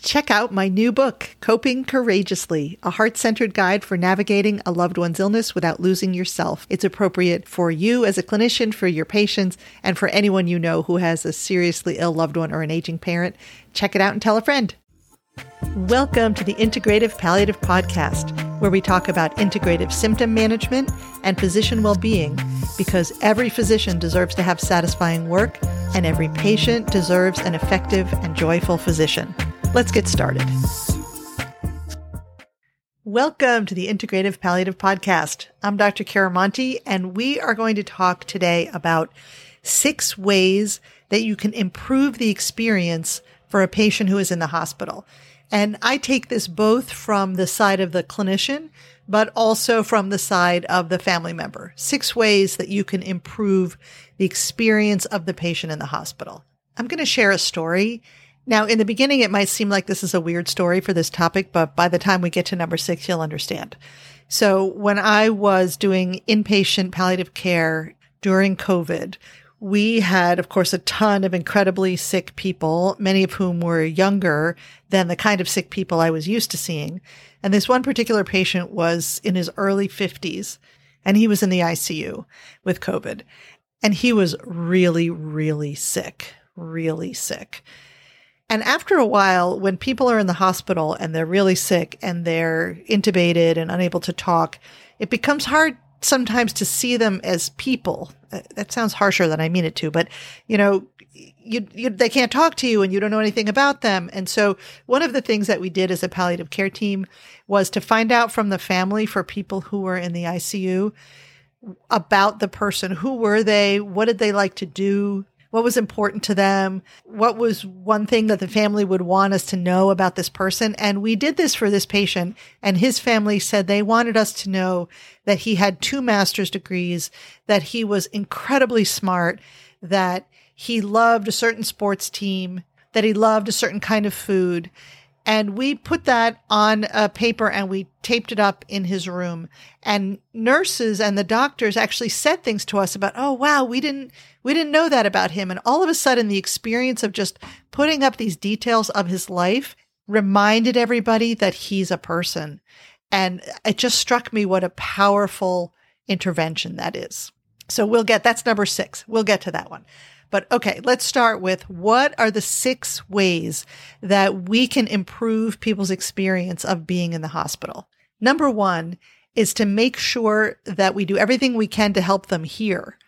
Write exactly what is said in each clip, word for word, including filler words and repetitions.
Check out my new book, Coping Courageously, a heart-centered guide for navigating a loved one's illness without losing yourself. It's appropriate for you as a clinician, for your patients, and for anyone you know who has a seriously ill loved one or an aging parent. Check it out and tell a friend. Welcome to the Integrative Palliative Podcast, where we talk about integrative symptom management and physician well-being, because every physician deserves to have satisfying work, and every patient deserves an effective and joyful physician. Let's get started. Welcome to the Integrative Palliative Podcast. I'm Doctor Kara Monty, and we are going to talk today about six ways that you can improve the experience for a patient who is in the hospital. And I take this both from the side of the clinician, but also from the side of the family member. Six ways that you can improve the experience of the patient in the hospital. I'm going to share a story. Now, in the beginning, it might seem like this is a weird story for this topic, but by the time we get to number six, you'll understand. So when I was doing inpatient palliative care during COVID, we had, of course, a ton of incredibly sick people, many of whom were younger than the kind of sick people I was used to seeing. And this one particular patient was in his early fifties, and he was in the I C U with COVID. And he was really, really sick, really sick. And after a while, when people are in the hospital and they're really sick and they're intubated and unable to talk, it becomes hard sometimes to see them as people. That sounds harsher than I mean it to, but you know, you, you, they can't talk to you and you don't know anything about them. And so one of the things that we did as a palliative care team was to find out from the family for people who were in the I C U about the person. Who were they? What did they like to do? What was important to them? What was one thing that the family would want us to know about this person? And we did this for this patient, and his family said they wanted us to know that he had two master's degrees, that he was incredibly smart, that he loved a certain sports team, that he loved a certain kind of food. And we put that on a paper and we taped it up in his room. And nurses and the doctors actually said things to us about, oh, wow, we didn't, we didn't know that about him. And all of a sudden, the experience of just putting up these details of his life reminded everybody that he's a person. And it just struck me what a powerful intervention that is. So we'll get, that's number six. We'll get to that one. But okay, let's start with what are the six ways that we can improve people's experience of being in the hospital. Number one is to make sure that we do everything we can to help them hear.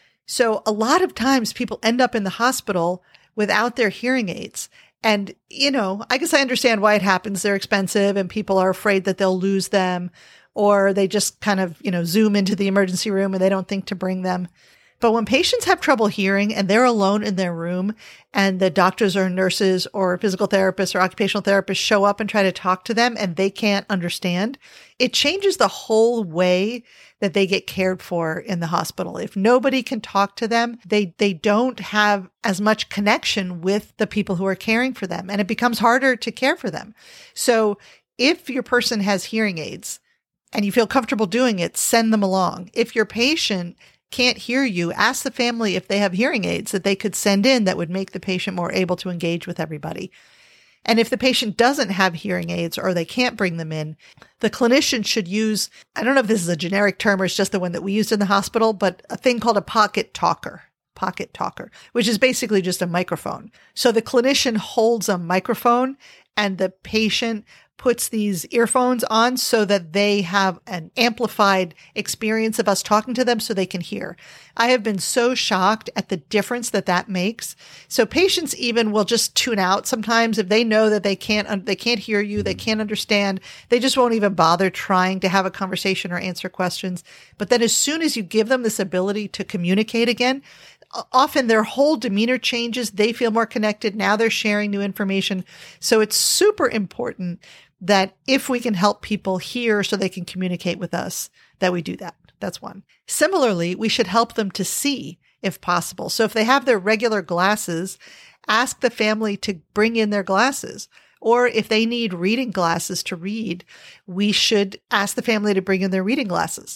So a lot of times people end up in the hospital without their hearing aids. And, you know, I guess I understand why it happens. They're expensive and people are afraid that they'll lose them, or they just kind of, you know, zoom into the emergency room and they don't think to bring them. But when patients have trouble hearing and they're alone in their room and the doctors or nurses or physical therapists or occupational therapists show up and try to talk to them and they can't understand, it changes the whole way that they get cared for in the hospital. If nobody can talk to them, they, they don't have as much connection with the people who are caring for them, and it becomes harder to care for them. So if your person has hearing aids and you feel comfortable doing it, send them along. If your patient can't hear you, ask the family if they have hearing aids that they could send in that would make the patient more able to engage with everybody. And if the patient doesn't have hearing aids or they can't bring them in, the clinician should use, I don't know if this is a generic term or it's just the one that we used in the hospital, but a thing called a pocket talker, pocket talker, which is basically just a microphone. So the clinician holds a microphone and the patient puts these earphones on so that they have an amplified experience of us talking to them so they can hear. I have been so shocked at the difference that that makes. So patients even will just tune out sometimes if they know that they can't, they can't hear you, they can't understand. They just won't even bother trying to have a conversation or answer questions. But then as soon as you give them this ability to communicate again, often their whole demeanor changes. They feel more connected. Now they're sharing new information. So it's super important that if we can help people hear so they can communicate with us, that we do that. That's one. Similarly, we should help them to see if possible. So if they have their regular glasses, ask the family to bring in their glasses. Or if they need reading glasses to read, we should ask the family to bring in their reading glasses.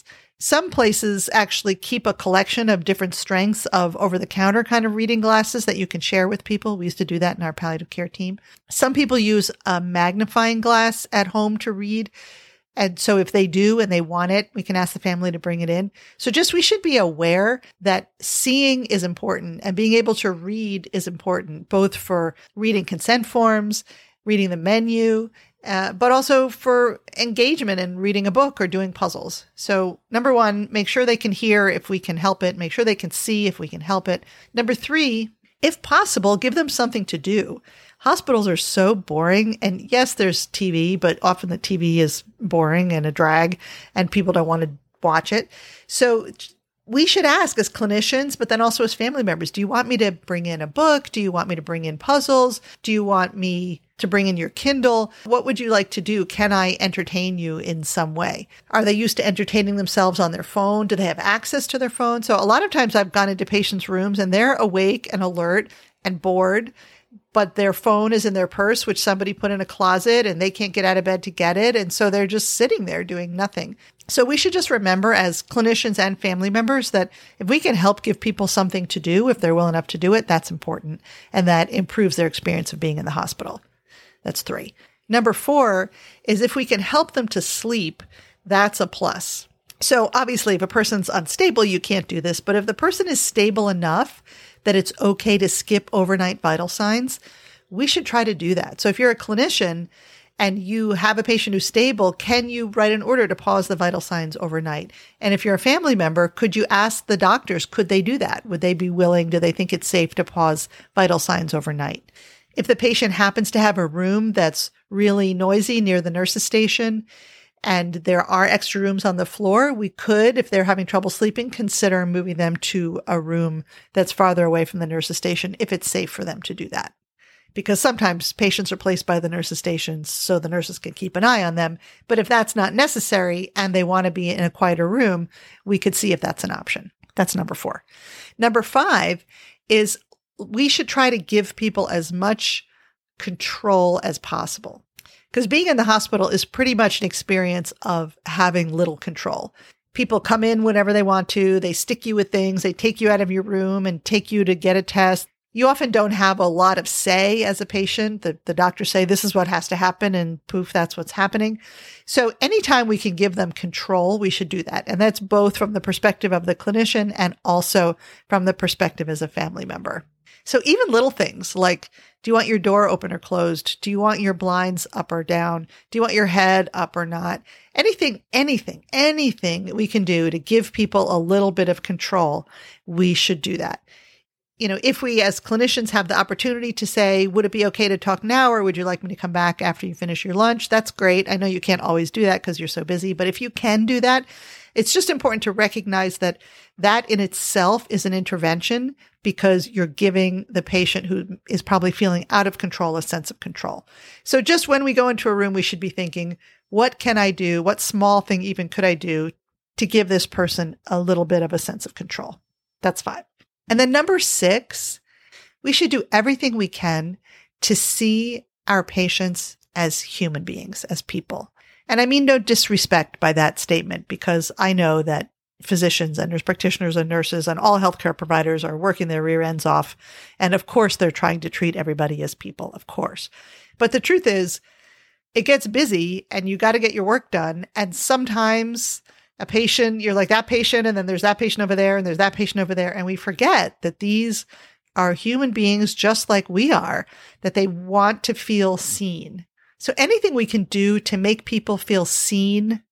Some places actually keep a collection of different strengths of over-the-counter kind of reading glasses that you can share with people. We used to do that in our palliative care team. Some people use a magnifying glass at home to read. And so if they do and they want it, we can ask the family to bring it in. So just we should be aware that seeing is important and being able to read is important, both for reading consent forms, reading the menu, uh, but also for engagement in reading a book or doing puzzles. So number one, make sure they can hear if we can help it. Make sure they can see if we can help it. Number three, if possible, give them something to do. Hospitals are so boring. And yes, there's T V, but often the T V is boring and a drag and people don't want to watch it. So we should ask as clinicians, but then also as family members, do you want me to bring in a book? Do you want me to bring in puzzles? Do you want me to bring in your Kindle? What would you like to do? Can I entertain you in some way? Are they used to entertaining themselves on their phone? Do they have access to their phone? So a lot of times I've gone into patients' rooms and they're awake and alert and bored, but their phone is in their purse, which somebody put in a closet and they can't get out of bed to get it. And so they're just sitting there doing nothing. So we should just remember as clinicians and family members that if we can help give people something to do, if they're well enough to do it, that's important. And that improves their experience of being in the hospital. That's three. Number four is if we can help them to sleep, that's a plus. So obviously if a person's unstable, you can't do this. But if the person is stable enough that it's okay to skip overnight vital signs, we should try to do that. So if you're a clinician and you have a patient who's stable, can you write an order to pause the vital signs overnight? And if you're a family member, could you ask the doctors, could they do that? Would they be willing? Do they think it's safe to pause vital signs overnight? If the patient happens to have a room that's really noisy near the nurse's station, and there are extra rooms on the floor, we could, if they're having trouble sleeping, consider moving them to a room that's farther away from the nurse's station if it's safe for them to do that. Because sometimes patients are placed by the nurse's stations so the nurses can keep an eye on them. But if that's not necessary and they want to be in a quieter room, we could see if that's an option. That's number four. Number five is we should try to give people as much control as possible. Because being in the hospital is pretty much an experience of having little control. People come in whenever they want to. They stick you with things. They take you out of your room and take you to get a test. You often don't have a lot of say as a patient. The, the doctors say, this is what has to happen, and poof, that's what's happening. So anytime we can give them control, we should do that. And that's both from the perspective of the clinician and also from the perspective as a family member. So even little things like, do you want your door open or closed? Do you want your blinds up or down? Do you want your head up or not? Anything, anything, anything we can do to give people a little bit of control, we should do that. You know, if we as clinicians have the opportunity to say, would it be okay to talk now, or would you like me to come back after you finish your lunch? That's great. I know you can't always do that because you're so busy, but if you can do that, it's just important to recognize that that in itself is an intervention because you're giving the patient who is probably feeling out of control a sense of control. So just when we go into a room, we should be thinking, what can I do? What small thing even could I do to give this person a little bit of a sense of control? That's five. And then number six, we should do everything we can to see our patients as human beings, as people. And I mean no disrespect by that statement, because I know that physicians and nurse practitioners and nurses and all healthcare providers are working their rear ends off. And of course, they're trying to treat everybody as people, of course. But the truth is, it gets busy and you got to get your work done. And sometimes a patient, you're like that patient, and then there's that patient over there, and there's that patient over there. And we forget that these are human beings just like we are, that they want to feel seen. So anything we can do to make people feel seen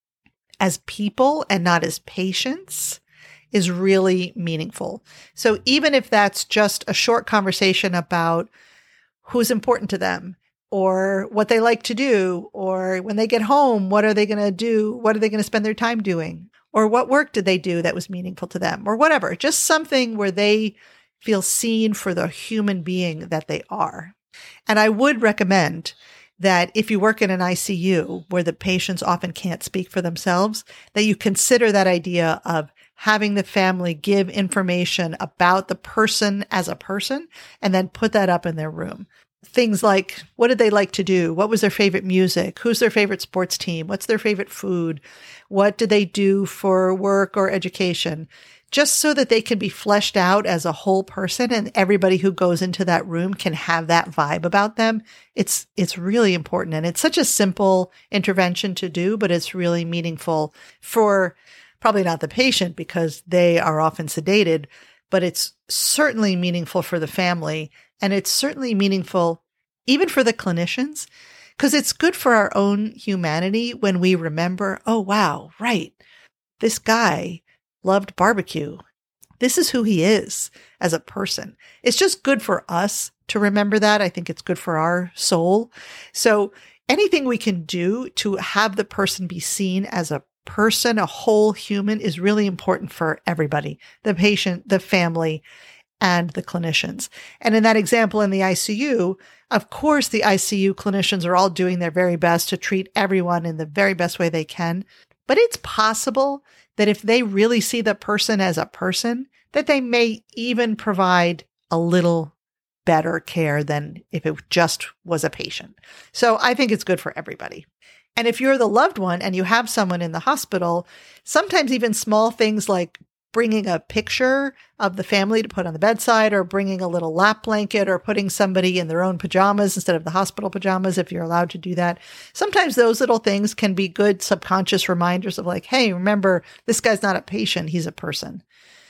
as people and not as patients is really meaningful. So even if that's just a short conversation about who's important to them, or what they like to do, or when they get home, what are they going to do? What are they going to spend their time doing? Or what work did they do that was meaningful to them? Or whatever, just something where they feel seen for the human being that they are. And I would recommend that if you work in an I C U where the patients often can't speak for themselves, that you consider that idea of having the family give information about the person as a person and then put that up in their room. things like, what did they like to do? What was their favorite music? Who's their favorite sports team? What's their favorite food? What do they do for work or education? Just so that they can be fleshed out as a whole person and everybody who goes into that room can have that vibe about them. It's, it's really important. And it's such a simple intervention to do, but it's really meaningful for probably not the patient because they are often sedated, but it's certainly meaningful for the family. And it's certainly meaningful even for the clinicians, because it's good for our own humanity when we remember, oh, wow, right. This guy loved barbecue. This is who he is as a person. It's just good for us to remember that. I think it's good for our soul. So anything we can do to have the person be seen as a person, a whole human, is really important for everybody, the patient, the family, and the clinicians. And in that example in the I C U, of course, the I C U clinicians are all doing their very best to treat everyone in the very best way they can. But it's possible that if they really see the person as a person, that they may even provide a little better care than if it just was a patient. So I think it's good for everybody. And if you're the loved one and you have someone in the hospital, sometimes even small things like bringing a picture of the family to put on the bedside, or bringing a little lap blanket, or putting somebody in their own pajamas instead of the hospital pajamas, if you're allowed to do that. Sometimes those little things can be good subconscious reminders of like, hey, remember, this guy's not a patient, he's a person.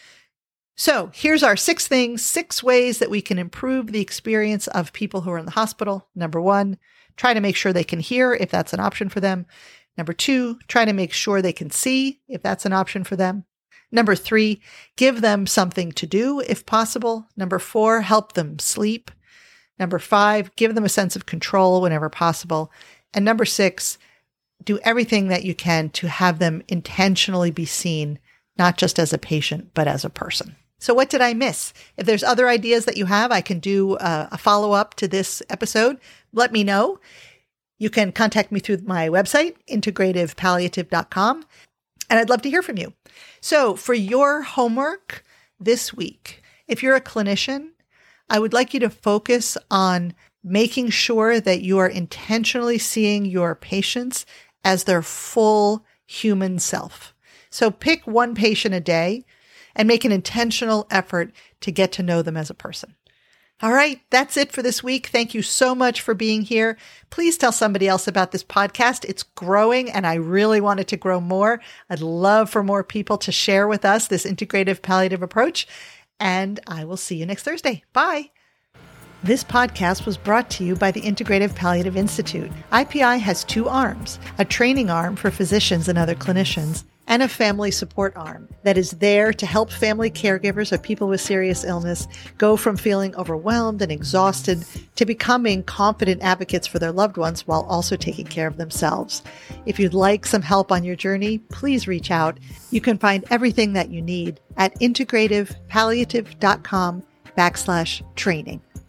So here's our six things, six ways that we can improve the experience of people who are in the hospital. Number one, try to make sure they can hear if that's an option for them. Number two, try to make sure they can see if that's an option for them. Number three, give them something to do if possible. Number four, help them sleep. Number five, give them a sense of control whenever possible. And number six, do everything that you can to have them intentionally be seen, not just as a patient, but as a person. So what did I miss? If there's other ideas that you have, I can do a, a follow-up to this episode. Let me know. You can contact me through my website, integrative palliative dot com. And I'd love to hear from you. So for your homework this week, if you're a clinician, I would like you to focus on making sure that you are intentionally seeing your patients as their full human self. So pick one patient a day and make an intentional effort to get to know them as a person. All right, that's it for this week. Thank you so much for being here. Please tell somebody else about this podcast. It's growing and I really want it to grow more. I'd love for more people to share with us this integrative palliative approach. And I will see you next Thursday. Bye. This podcast was brought to you by the Integrative Palliative Institute. I P I has two arms, a training arm for physicians and other clinicians, and a family support arm that is there to help family caregivers of people with serious illness go from feeling overwhelmed and exhausted to becoming confident advocates for their loved ones while also taking care of themselves. If you'd like some help on your journey, please reach out. You can find everything that you need at integrative palliative dot com backslash training.